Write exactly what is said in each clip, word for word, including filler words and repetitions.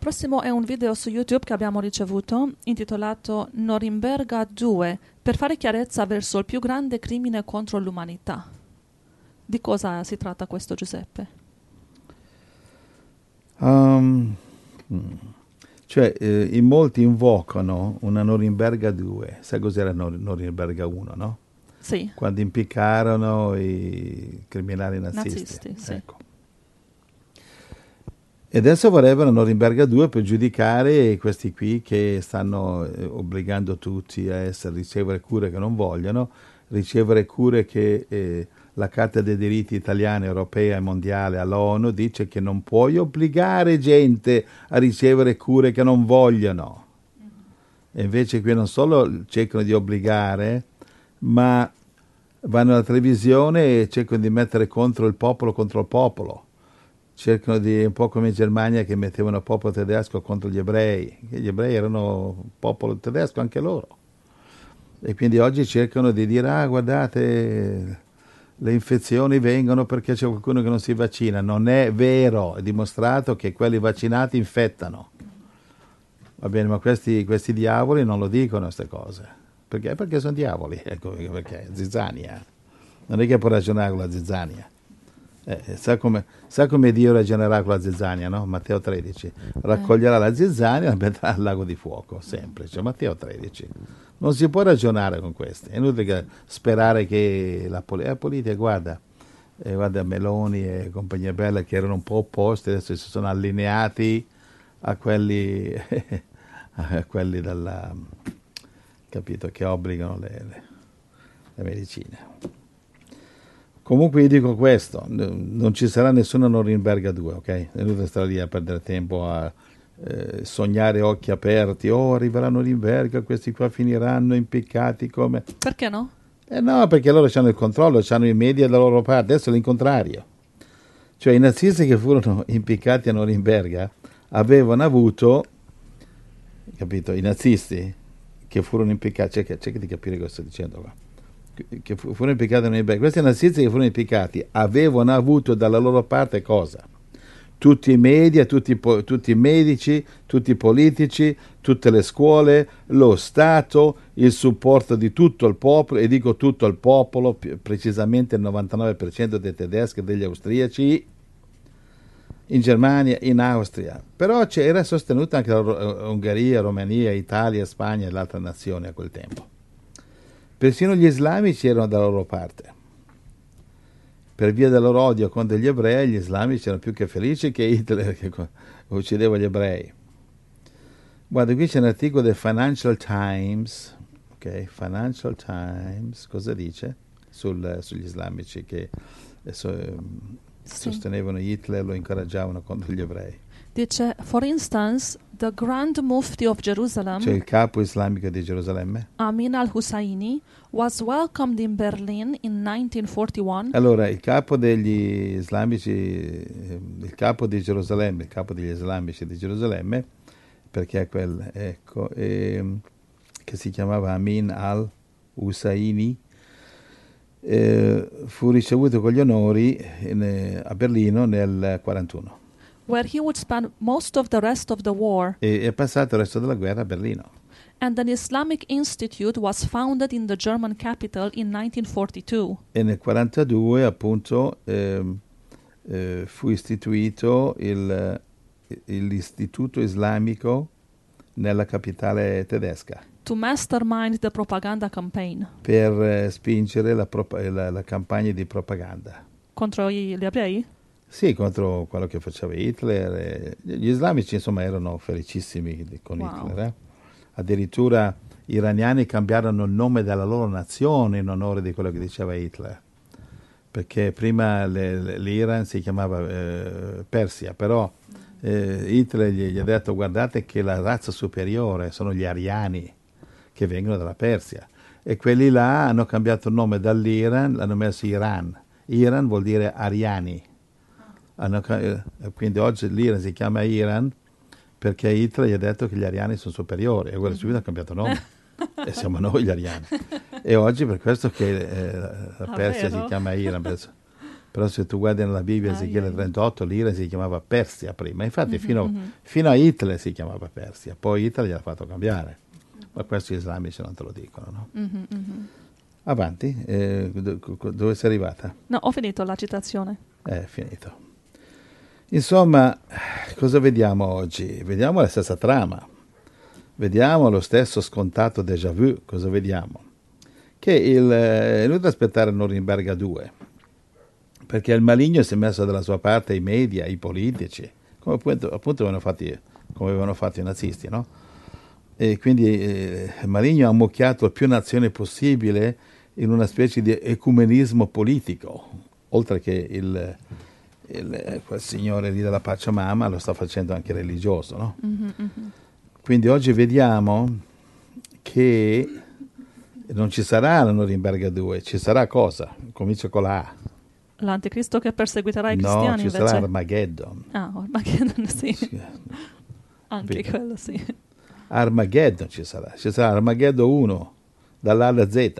Prossimo è un video su YouTube che abbiamo ricevuto intitolato Norimberga due per fare chiarezza verso il più grande crimine contro l'umanità. Di cosa si tratta questo, Giuseppe? Um, cioè, eh, in molti invocano una Norimberga due. Sai cos'era Nor- Norimberga uno, no? Sì. Quando impiccarono i criminali nazisti. Nazisti, sì. Ecco. E adesso vorrebbero Norimberga due per giudicare questi qui che stanno eh, obbligando tutti a essere, ricevere cure che non vogliono, ricevere cure che eh, la Carta dei diritti italiana, europea e mondiale all'ONU dice che non puoi obbligare gente a ricevere cure che non vogliono. E invece qui non solo cercano di obbligare, ma vanno alla televisione e cercano di mettere contro il popolo contro il popolo. Cercano di, un po' come in Germania che mettevano il popolo tedesco contro gli ebrei. Gli ebrei erano popolo tedesco anche loro. E quindi oggi cercano di dire, ah guardate, le infezioni vengono perché c'è qualcuno che non si vaccina. Non è vero, è dimostrato che quelli vaccinati infettano. Va bene, ma questi, questi diavoli non lo dicono queste cose. Perché? Perché sono diavoli, ecco perché, zizzania. Non è che può ragionare con la zizzania. Eh, sa, come, sa come Dio ragionerà con la zizzania, no? Matteo tredici. Raccoglierà la zizzania e la metterà al lago di fuoco, semplice. Matteo tredici. Non si può ragionare con questi. È inutile che sperare che la, pol- la politica, guarda, eh, guarda Meloni e compagnia bella che erano un po' opposti, adesso si sono allineati a quelli, a quelli della, capito, che obbligano le, le, le medicine. Comunque io dico questo, non ci sarà nessuna Norimberga due, ok? È inutile stare lì a perdere tempo a eh, sognare occhi aperti, oh arriverà Norimberga, questi qua finiranno impiccati come... Perché no? Eh no, perché loro hanno il controllo, hanno i media dalla loro parte, adesso è l'incontrario. Cioè i nazisti che furono impiccati a Norimberga avevano avuto, capito, i nazisti che furono impiccati, cerca, cerca di capire cosa sto dicendo qua. Che furono impiccati nei Norimberga. Questi nazisti che furono impiccati avevano avuto dalla loro parte cosa? Tutti i media, tutti, tutti i medici, tutti i politici, tutte le scuole, lo Stato, il supporto di tutto il popolo, e dico tutto il popolo, precisamente il novantanove per cento dei tedeschi e degli austriaci, in Germania, in Austria. Però era sostenuta anche la Ungheria, Romania, Italia, Spagna e le altre nazioni a quel tempo. Persino gli islamici erano dalla loro parte. Per via del loro odio contro gli ebrei, gli islamici erano più che felici che Hitler che uccideva gli ebrei. Guarda, qui c'è un articolo del Financial Times, ok? Financial Times, cosa dice? Sul, sugli islamici che so, sì. sostenevano Hitler, lo incoraggiavano contro gli ebrei. Dice, for instance, the Grand Mufti of Jerusalem, cioè il capo islamico di Gerusalemme, Amin al-Husseini, was welcomed in Berlin in nineteen forty-one. Allora, il capo degli islamici, il capo di Gerusalemme, il capo degli islamici di Gerusalemme, perché è quel, ecco, eh, che si chiamava Amin al-Husseini, eh, fu ricevuto con gli onori in, a Berlino nel quarantuno. Where he would spend most of the rest of the war. E è passato il resto della guerra a Berlino. And an Islamic Institute was founded in the German capital in nineteen forty-two. E nel quarantadue appunto eh, eh, fu istituito il, l'istituto islamico nella capitale tedesca. To mastermind the propaganda campaign. Per eh, spingere la, pro- la, la campagna di propaganda. Contro gli ebrei? Sì, contro quello che faceva Hitler. E gli islamici insomma erano felicissimi con wow. Hitler. Eh? Addirittura gli iraniani cambiarono il nome della loro nazione in onore di quello che diceva Hitler. Perché prima le, le, l'Iran si chiamava eh, Persia, però eh, Hitler gli, gli ha detto guardate che la razza superiore sono gli ariani che vengono dalla Persia. E quelli là hanno cambiato il nome dall'Iran, l'hanno messo Iran. Iran vuol dire ariani. Hanno, quindi oggi l'Iran si chiama Iran perché Hitler gli ha detto che gli ariani sono superiori e quello subito ha cambiato nome e siamo noi gli ariani e oggi per questo che eh, la Persia si chiama Iran. però se tu guardi nella Bibbia, Ah, Ezechiele yeah. trentotto, l'Iran si chiamava Persia prima, infatti Mhm, fino, mhm. fino a Hitler si chiamava Persia, poi Hitler gliel'ha fatto cambiare, ma questi islamici non te lo dicono, no? Mhm, mhm. Avanti, eh, do- dove sei arrivata? No, ho finito la citazione. È finito. Insomma, cosa vediamo oggi? Vediamo la stessa trama, vediamo lo stesso scontato déjà vu, cosa vediamo? Che il, è inutile aspettare Norimberga due, perché il maligno si è messo dalla sua parte i media, i politici, come appunto, appunto avevano fatti, come avevano fatto i nazisti, no? E quindi eh, il maligno ha ammucchiato più nazioni possibile in una specie di ecumenismo politico, oltre che il, il, quel signore lì della Pachamama lo sta facendo anche religioso, no? Mhm, mhm. Quindi oggi vediamo che non ci sarà la Norimberga due, ci sarà cosa? Comincia con la A. L'anticristo che perseguiterà i No, cristiani ci invece. sarà Armageddon. Ah, Armageddon, sì. Anche Capito? quello, sì. Armageddon ci sarà, ci sarà Armageddon uno, dall'A alla Z.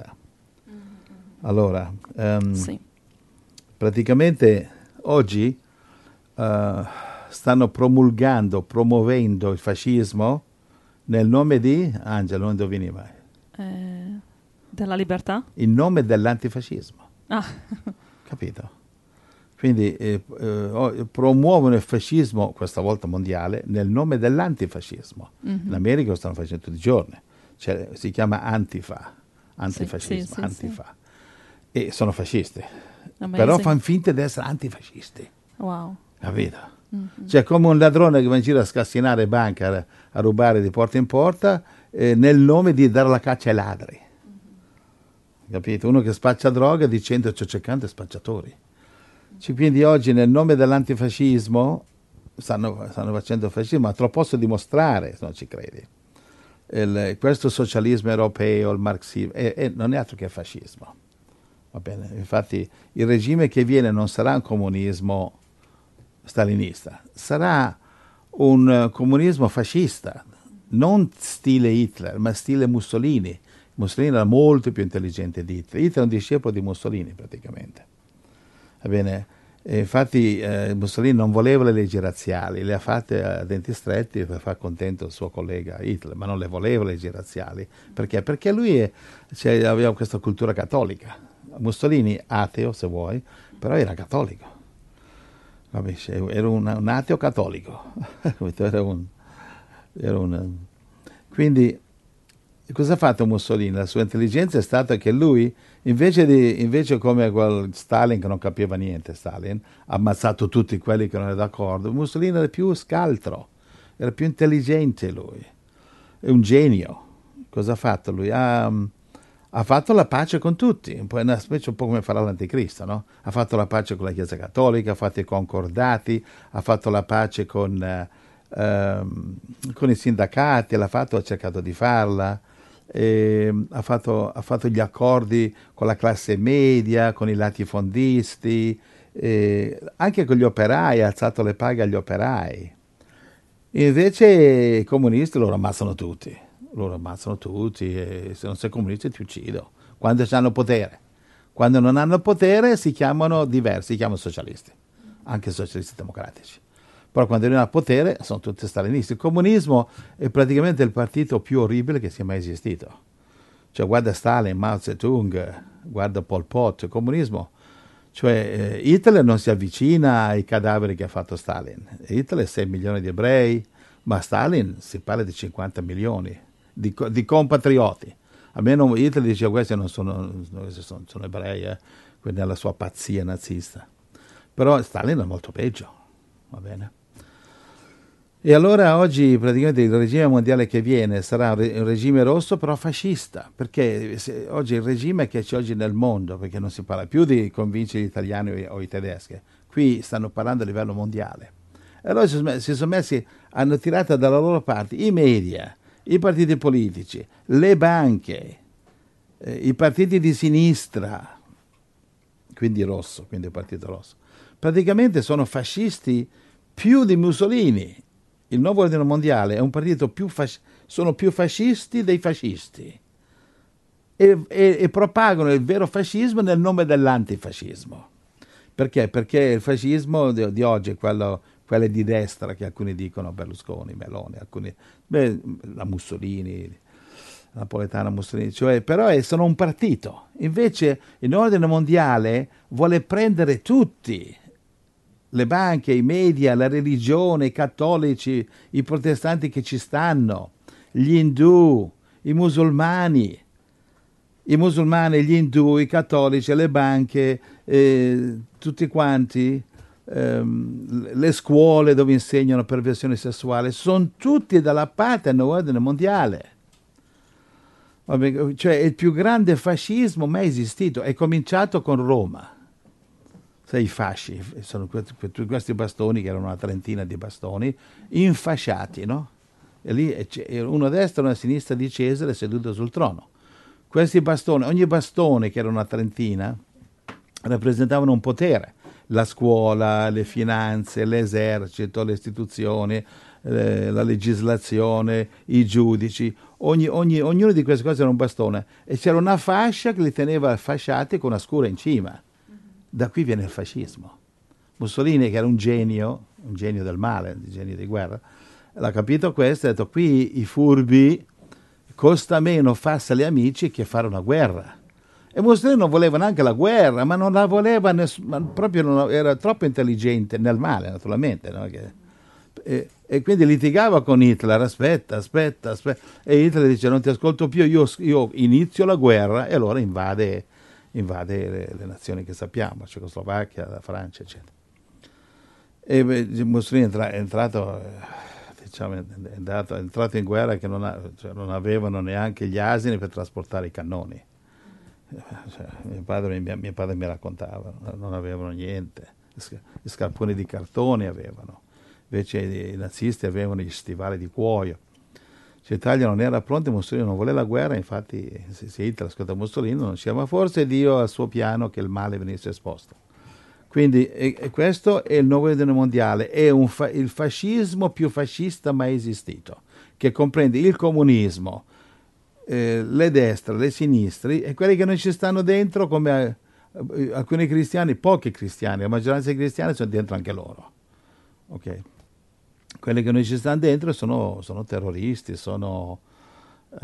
Allora, ehm, Sì. praticamente oggi eh, stanno promulgando, promuovendo il fascismo nel nome di, Angelo, non indovini mai, Eh, della libertà? in nome dell'antifascismo, Ah, capito? Quindi eh, eh, promuovono il fascismo, questa volta mondiale, nel nome dell'antifascismo. mhm. In America lo stanno facendo tutti i giorni, cioè, si chiama Antifa, antifascismo, sì, sì, Antifa. E sono fascisti, Amazing. però fanno finta di essere antifascisti, Wow. capito? Mhm. Cioè come un ladrone che va in giro a scassinare banche, a, a rubare di porta in porta, eh, nel nome di dare la caccia ai ladri, capito? Uno che spaccia droga dicendo sto cercando spacciatori. Cioè, quindi oggi nel nome dell'antifascismo stanno, stanno facendo fascismo, ma te lo posso dimostrare se non ci credi. Il, questo socialismo europeo, il marxismo, è, è, non è altro che fascismo. Va bene? Infatti il regime che viene non sarà un comunismo stalinista, sarà un uh, comunismo fascista, non stile Hitler, ma stile Mussolini. Mussolini era molto più intelligente di Hitler. Hitler è un discepolo di Mussolini praticamente. Va bene? E infatti eh, Mussolini non voleva le leggi razziali, le ha fatte a denti stretti per far contento il suo collega Hitler, ma non le voleva le leggi razziali. Perché? Perché lui è, cioè, aveva questa cultura cattolica. Mussolini, ateo se vuoi, però era cattolico. Capisci? Era un, un ateo cattolico. era un, era un, quindi cosa ha fatto Mussolini? La sua intelligenza è stata che lui, invece, di, invece come quel Stalin che non capiva niente, Stalin, ha ammazzato tutti quelli che non erano d'accordo, Mussolini era più scaltro, era più intelligente lui, è un genio. Cosa ha fatto lui? Ha, ha fatto la pace con tutti, un po', una specie un po' come farà l'anticristo, no? Ha fatto la pace con la Chiesa Cattolica, ha fatto i concordati, ha fatto la pace con, eh, ehm, con i sindacati, l'ha fatto, ha cercato di farla. Eh, ha, fatto, ha fatto gli accordi con la classe media, con i latifondisti, eh, anche con gli operai, ha alzato le paghe agli operai. Invece i comunisti loro ammazzano tutti, loro ammazzano tutti e se non sei comunista ti uccido, quando hanno potere. Quando non hanno potere si chiamano diversi, si chiamano socialisti, anche socialisti democratici. Però quando arrivano al potere sono tutti stalinisti. Il comunismo è praticamente il partito più orribile che sia mai esistito. Cioè guarda Stalin, Mao Zedong, guarda Pol Pot, il comunismo. Cioè eh, Hitler non si avvicina ai cadaveri che ha fatto Stalin. Hitler è sei milioni di ebrei, ma Stalin si parla di cinquanta milioni di, di compatrioti. Almeno Hitler diceva questi non sono, sono, sono ebrei, eh, quindi nella sua pazzia nazista. Però Stalin è molto peggio, va bene? E allora oggi praticamente il regime mondiale che viene sarà un regime rosso però fascista, perché se, oggi il regime che c'è oggi nel mondo, perché non si parla più di convincere gli italiani o i tedeschi, qui stanno parlando a livello mondiale. E allora si sono messi, hanno tirato dalla loro parte i media, i partiti politici, le banche, eh, i partiti di sinistra, quindi rosso, quindi il partito rosso. Praticamente sono fascisti più di Mussolini. Il nuovo ordine mondiale è un partito più fasc- sono più fascisti dei fascisti e, e, e propagano il vero fascismo nel nome dell'antifascismo, Perché? Perché il fascismo di, di oggi è quello, quello di destra, che alcuni dicono Berlusconi, Meloni, alcuni, beh, la Mussolini, napoletana Mussolini, cioè, però è, sono un partito. Invece il ordine mondiale vuole prendere tutti, le banche, i media, la religione, i cattolici, i protestanti che ci stanno, gli indù, i musulmani, i musulmani, gli indù, i cattolici, le banche, eh, tutti quanti, ehm, le scuole dove insegnano perversione sessuale, sono tutti dalla parte dell'ordine mondiale. Vabbè, cioè il più grande fascismo mai esistito, è cominciato con Roma. Sai, i fasci, sono questi bastoni che erano una trentina di bastoni, infasciati, no? E lì c'era uno a destra e uno a sinistra di Cesare seduto sul trono. Questi bastoni, ogni bastone, che era una trentina, rappresentavano un potere. La scuola, le finanze, l'esercito, le istituzioni, eh, la legislazione, i giudici. Ogni, ogni, ognuno di queste cose era un bastone. E c'era una fascia che li teneva fasciati con una scura in cima. Da qui viene il fascismo. Mussolini, che era un genio, un genio del male, un genio di guerra, l'ha capito questo e ha detto: qui i furbi costa meno farsi agli amici che fare una guerra. E Mussolini non voleva neanche la guerra, ma non la voleva nessuno, proprio non, era troppo intelligente nel male, naturalmente, no? Che, e, e quindi litigava con Hitler: aspetta, aspetta, aspetta, e Hitler dice: non ti ascolto più, io, io inizio la guerra, e allora invade invade le, le nazioni che sappiamo, Cecoslovacchia, la Francia, eccetera. E beh, Mussolini è, entra, è entrato, diciamo, è entrato, è entrato in guerra che non, ha, cioè, non avevano neanche gli asini per trasportare i cannoni. Cioè, mio, padre, mio, mio padre mi raccontava, non avevano niente, gli scarponi di cartone avevano, invece i, i nazisti avevano gli stivali di cuoio. Cioè, l'Italia non era pronta, Mussolini non voleva la guerra, infatti se Hitler ascolta Mussolini non c'era, ma forse Dio ha il suo piano che il male venisse esposto. Quindi e, e questo è il nuovo ordine mondiale, è un fa, il fascismo più fascista mai esistito, che comprende il comunismo, eh, le destre, le sinistre e quelli che non ci stanno dentro, come eh, alcuni cristiani, pochi cristiani, la maggioranza dei cristiani sono dentro anche loro. Ok? Quelli che non ci stanno dentro sono, sono terroristi, sono... Eh,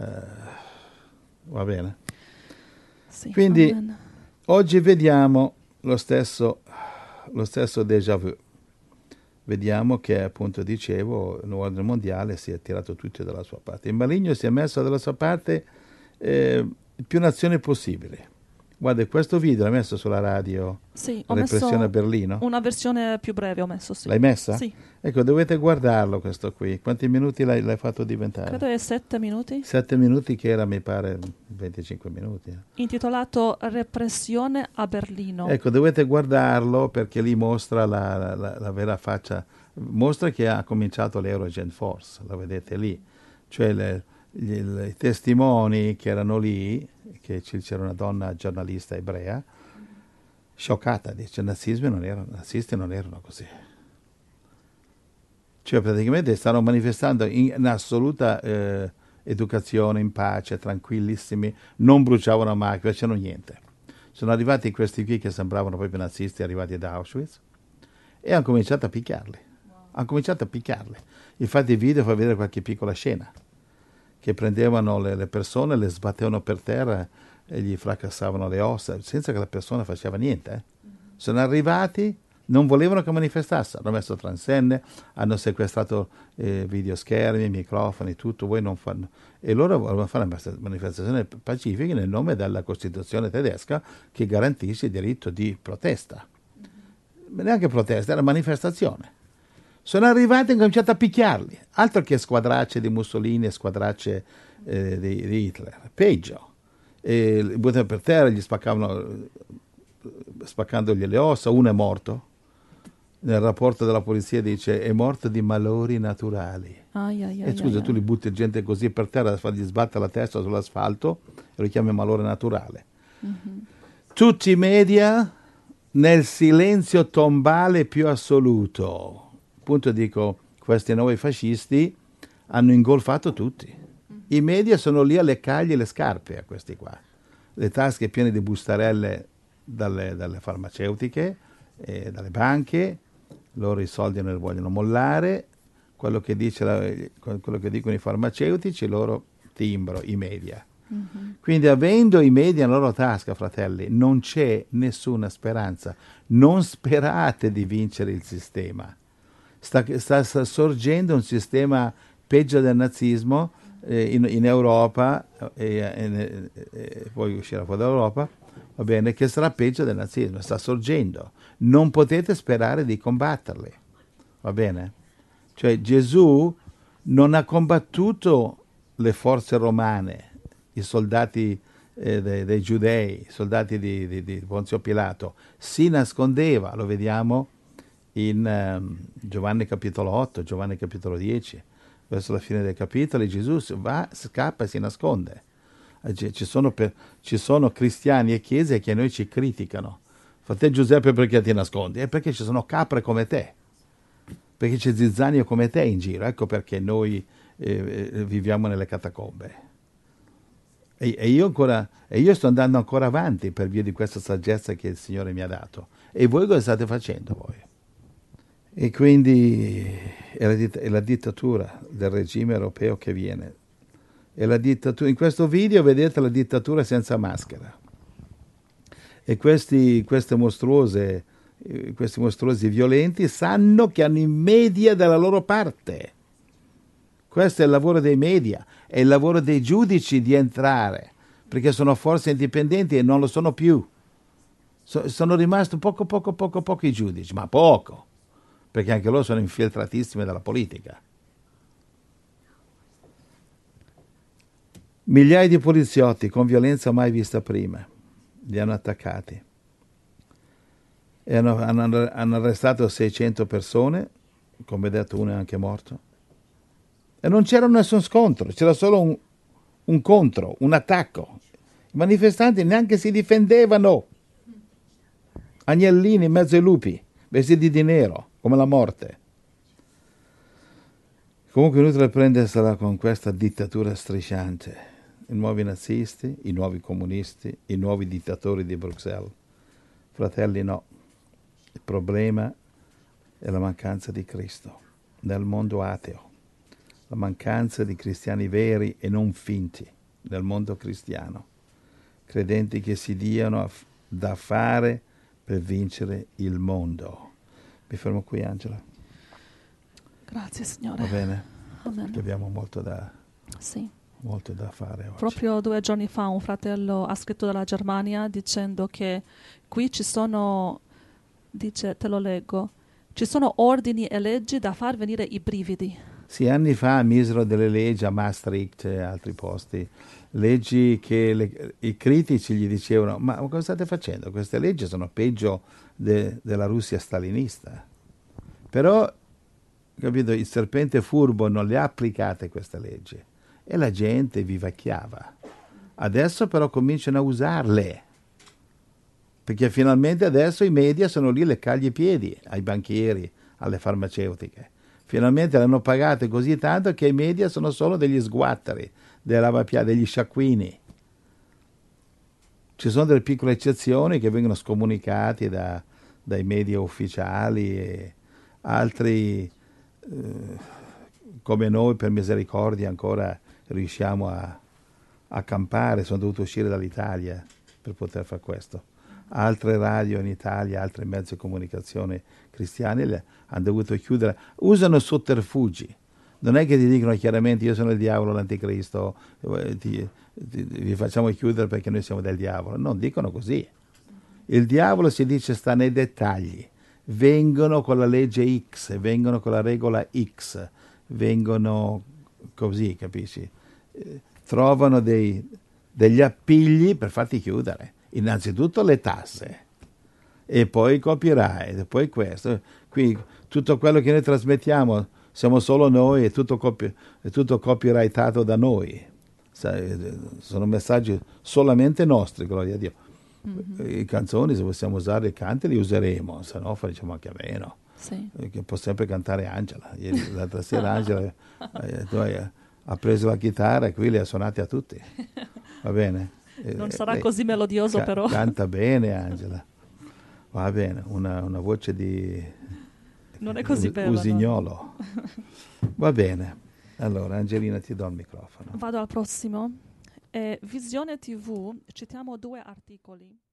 va bene? Sì, quindi va bene. Oggi vediamo lo stesso, lo stesso déjà vu. Vediamo che, appunto, dicevo, il nuovo ordine mondiale si è tirato tutti dalla sua parte. Il maligno si è messo dalla sua parte eh, più nazioni possibili. Guarda, questo video l'hai messo sulla radio, sì, ho Repressione messo a Berlino? Una versione più breve ho messo, sì. L'hai messa? Sì. Ecco, dovete guardarlo questo qui. Quanti minuti l'hai, l'hai fatto diventare? Credo è sette minuti. Sette minuti, che era, mi pare, venticinque minuti. Eh. Intitolato Repressione a Berlino. Ecco, dovete guardarlo perché lì mostra la, la, la vera faccia. Mostra che ha cominciato l'Euroagent Force, lo vedete lì. Cioè le, gli, i testimoni che erano lì, che c'era una donna giornalista ebrea, scioccata, dice: nazismi non erano, nazisti non erano così. Cioè praticamente stanno manifestando in, in assoluta eh, educazione, in pace, tranquillissimi, non bruciavano macchine, c'erano niente. Sono arrivati questi qui che sembravano proprio nazisti, arrivati da Auschwitz, e hanno cominciato a picchiarli. Wow. Hanno cominciato a picchiarli. Infatti il video fa vedere qualche piccola scena, che prendevano le, le persone, le sbattevano per terra e gli fracassavano le ossa, senza che la persona faceva niente. Eh. Mm-hmm. Sono arrivati, non volevano che manifestassero, hanno messo transenne, hanno sequestrato eh, videoschermi, microfoni, tutto, voi non fanno. E loro volevano fare una manifestazione pacifica nel nome della Costituzione tedesca che garantisce il diritto di protesta. Mm-hmm. Neanche protesta, era manifestazione. Sono arrivati e hanno cominciato a picchiarli, altro che squadracce di Mussolini e squadracce eh, di, di Hitler, peggio. E li buttavano per terra, gli spaccavano, spaccandogli le ossa, uno è morto. Nel rapporto della polizia dice: è morto di malori naturali. Ai, ai, e scusa, ai, tu ai. li butti gente così per terra, fargli sbattere la testa sull'asfalto e lo chiami malore naturale. Mm-hmm. Tutti i media nel silenzio tombale più assoluto. Appunto dico, questi nuovi fascisti hanno ingolfato tutti. I media sono lì a leccargli le scarpe a questi qua. Le tasche piene di bustarelle dalle, dalle farmaceutiche, eh, dalle banche, loro i soldi non li vogliono mollare, quello che, dice la, quello che dicono i farmaceutici, loro timbro, i media. Mm-hmm. Quindi avendo i media nella loro tasca, fratelli, non c'è nessuna speranza. Non sperate di vincere il sistema. Sta, sta, sta sorgendo un sistema peggio del nazismo eh, in, in Europa e eh, eh, poi uscirà fuori dall'Europa, va bene, che sarà peggio del nazismo, sta sorgendo. Non potete sperare di combatterli, va bene? Cioè Gesù non ha combattuto le forze romane, i soldati eh, dei, dei giudei, i soldati di, di, di Ponzio Pilato, si nascondeva, lo vediamo in um, Giovanni capitolo otto, Giovanni capitolo dieci, verso la fine dei capitoli Gesù va, scappa e si nasconde. Ci sono, per, ci sono cristiani e chiese che a noi ci criticano. Fratello Giuseppe, perché ti nascondi? È perché ci sono capre come te, perché c'è zizzanio come te in giro, ecco perché noi eh, viviamo nelle catacombe. E, e, io ancora, e io sto andando ancora avanti per via di questa saggezza che il Signore mi ha dato. E voi cosa state facendo voi? E quindi è la, ditt- è la dittatura del regime europeo che viene. È la dittatura. In questo video vedete la dittatura senza maschera. E questi, queste mostruose, questi mostruosi violenti sanno che hanno i media dalla loro parte. Questo è il lavoro dei media, è il lavoro dei giudici di entrare, perché sono forze indipendenti e non lo sono più. So, sono rimasti poco, poco, poco, poco i giudici, ma poco, perché anche loro sono infiltratissimi dalla politica. Migliaia di poliziotti con violenza mai vista prima li hanno attaccati e hanno, hanno, hanno arrestato seicento persone, come detto uno è anche morto. E non c'era nessun scontro, c'era solo un, un contro, un attacco. I manifestanti neanche si difendevano. Agnellini in mezzo ai lupi, vestiti di nero, come la morte. Comunque è inutile prendersela con questa dittatura strisciante. I nuovi nazisti, i nuovi comunisti, i nuovi dittatori di Bruxelles. Fratelli, no. Il problema è la mancanza di Cristo nel mondo ateo. La mancanza di cristiani veri e non finti nel mondo cristiano, credenti che si diano da fare per vincere il mondo. Mi fermo qui, Angela. Grazie, Signore. Va bene? Amen. Che abbiamo molto da, sì. molto da fare oggi. Proprio due giorni fa un fratello ha scritto dalla Germania dicendo che qui ci sono, dice, te lo leggo, ci sono ordini e leggi da far venire i brividi. Sì, anni fa misero delle leggi a Maastricht e altri posti, leggi che le, i critici gli dicevano, ma cosa state facendo? Queste leggi sono peggio de, della Russia stalinista. Però, capito, il serpente furbo non le ha applicate queste leggi e la gente vivacchiava. Adesso però cominciano a usarle, perché finalmente adesso i media sono lì a leccargli i piedi ai banchieri, alle farmaceutiche. Finalmente le hanno pagate così tanto che i media sono solo degli sguatteri, dei lavapiatti, degli sciacquini. Ci sono delle piccole eccezioni che vengono scomunicati da, dai media ufficiali e altri, eh, come noi per misericordia ancora riusciamo a, a campare, sono dovuto uscire dall'Italia per poter fare questo. Altre radio in Italia, altri mezzi di comunicazione cristiani le hanno dovuto chiudere, usano sotterfugi. Non è che ti dicono chiaramente io sono il diavolo, l'anticristo, ti, ti, vi facciamo chiudere perché noi siamo del diavolo. Non dicono così. Il diavolo, si dice, sta nei dettagli. Vengono con la legge X, vengono con la regola X, vengono così, capisci? Eh, trovano dei, degli appigli per farti chiudere. Innanzitutto le tasse e poi il copyright, e poi questo. Qui tutto quello che noi trasmettiamo siamo solo noi, è tutto, copy, è tutto copyrightato da noi. Sono messaggi solamente nostri, gloria a Dio. Mm-hmm. I canzoni, se possiamo usare i canti, li useremo, se no facciamo anche a meno. Sì. Che può sempre cantare Angela. Ieri, l'altra sera Angela eh, ha preso la chitarra e qui le ha suonate a tutti. Va bene? Non sarà così melodioso, ca- però. Canta bene, Angela. Va bene, una, una voce di Non è così us- bello. no? usignolo. Va bene. Allora, Angelina, ti do il microfono. Vado al prossimo. Eh, Visione tivù, citiamo due articoli.